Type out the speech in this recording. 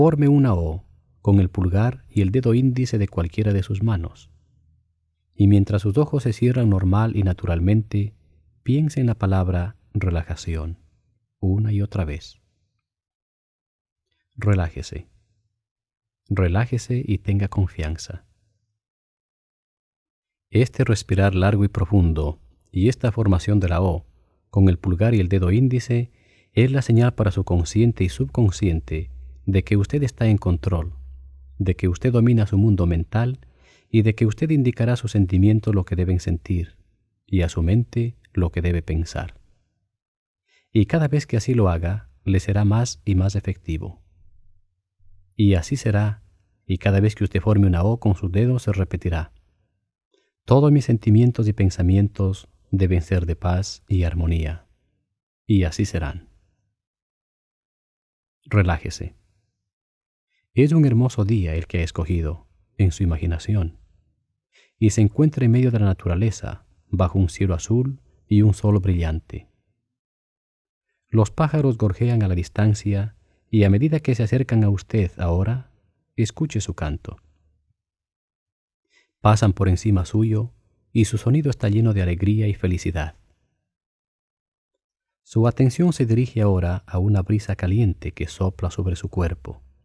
Forme una O con el pulgar y el dedo índice de cualquiera de sus manos. Y mientras sus ojos se cierran normal y naturalmente, piense en la palabra relajación, una y otra vez. Relájese. Relájese y tenga confianza. Este respirar largo y profundo y esta formación de la O con el pulgar y el dedo índice es la señal para su consciente y subconsciente de que usted está en control, de que usted domina su mundo mental y de que usted indicará a sus sentimientos lo que deben sentir y a su mente lo que debe pensar. Y cada vez que así lo haga, le será más y más efectivo. Y así será, y cada vez que usted forme una O con sus dedos se repetirá: todos mis sentimientos y pensamientos deben ser de paz y armonía. Y así serán. Relájese. Es un hermoso día el que ha escogido, en su imaginación, y se encuentra en medio de la naturaleza, bajo un cielo azul y un sol brillante. Los pájaros gorjean a la distancia y a medida que se acercan a usted ahora, escuche su canto. Pasan por encima suyo y su sonido está lleno de alegría y felicidad. Su atención se dirige ahora a una brisa caliente que sopla sobre su cuerpo.